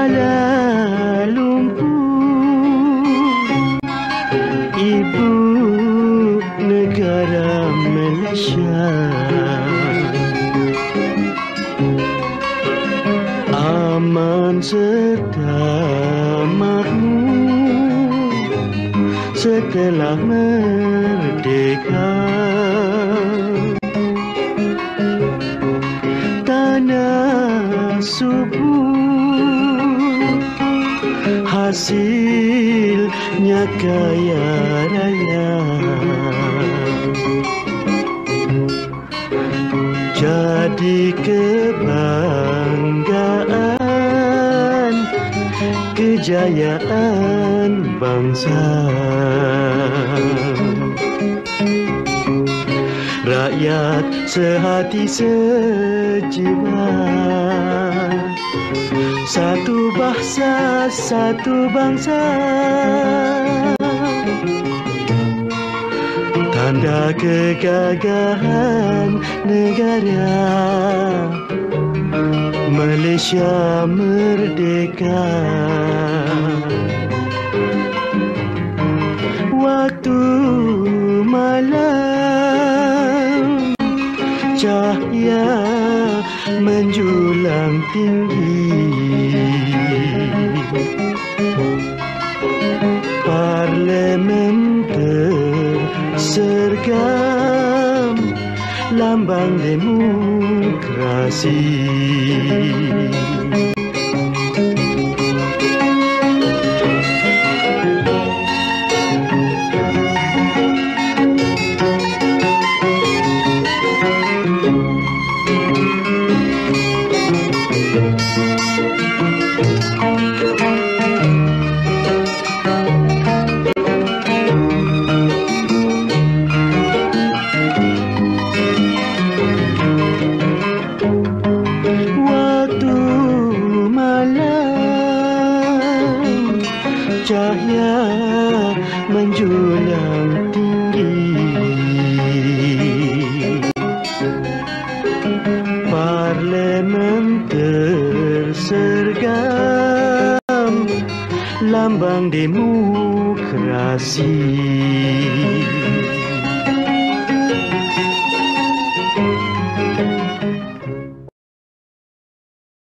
Kuala Lumpur, ibu negara Malaysia, aman serta makmur setelah merdeka. Tanah subur, hasilnya kaya raya, jadi kebanggaan, kejayaan bangsa. Rakyat sehati sejiwa, satu bahasa, satu bangsa. Tanda kegagahan negara Malaysia merdeka. Waktu malam, cahaya menjulang tinggi, Parlimen tersergam, lambang demokrasi. Cahaya menjulang tinggi, Parlimen tersergam, lambang demokrasi.